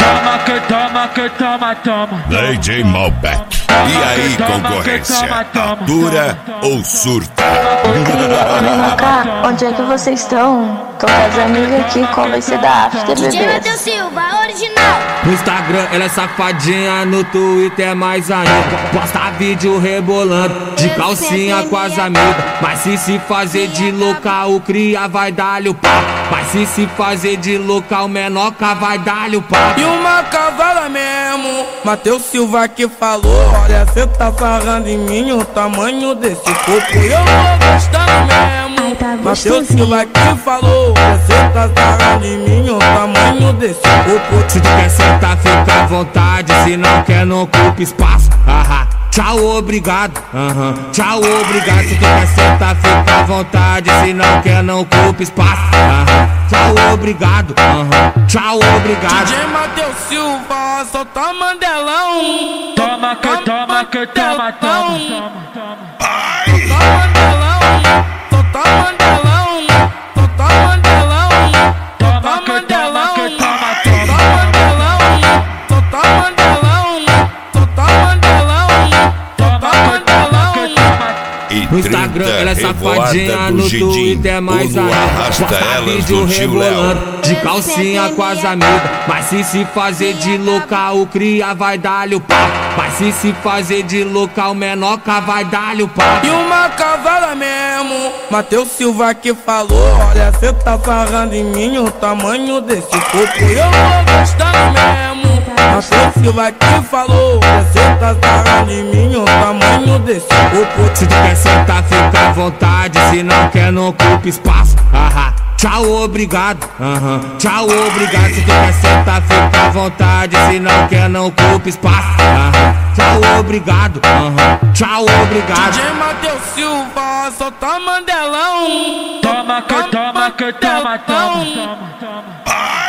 toma. DJ Malbec. E aí, concorrência? Dura ou surta? Vem cá, onde é que vocês estão? Tô com as amigas aqui, qual vai ser da after, DJ bebês? Matheus Silva, original. No Instagram ela é safadinha, no Twitter mais ainda. Posta vídeo rebolando, de calcinha com as amigas. Mas se fazer de louca, o cria vai dar-lhe o pau. Mas se fazer de louca, o menoca vai dar-lhe o pau. E uma cavala mesmo, Matheus Silva que falou. Olha, cê tá sarrando em mim o tamanho desse corpo. Eu vou gostando mesmo. Matheus Silva que falou. Você tá sarrando em mim o tamanho desse corpo. Se tu quer sentar, fica à vontade. Se não quer, não ocupa espaço. Tchau, obrigado. Tchau, obrigado. Se tu quer sentar, fica à vontade. Se não quer, não ocupa espaço. Tchau, obrigado. Tchau, obrigado. DJ Matheus Silva, solta Mandelão. Toma. Solta Mandelão. Solta Mandelão. Solta Mandelão. Solta Mandelão. Solta Mandelão. Solta Mandelão. E No Instagram ela é safadinha, no Twitter mais ainda. Arrasta elas vídeo do tio rebolando, Léo. de calcinha com as amigas. Mas se fazer de louca, o cria vai dar-lhe o pau. Mas se fazer de louca, o menoca vai dar-lhe o pau. E uma cavala mesmo, Matheus Silva que falou. Olha, cê tá sarrando em mim o tamanho desse corpo. Eu vou gostando mesmo. Matheus Silva que falou. Você tá sarrando em mim o tamanho desse corpo. Se tu quer sentar, fica à vontade. Se não quer, não ocupa espaço. Tchau, obrigado. Tchau, obrigado. Se tu quer sentar, fica à vontade. Se não quer, não ocupa espaço. Tchau, obrigado. Tchau, obrigado. DJ Matheus Silva, solta Mandelão. Toma. Mandelão.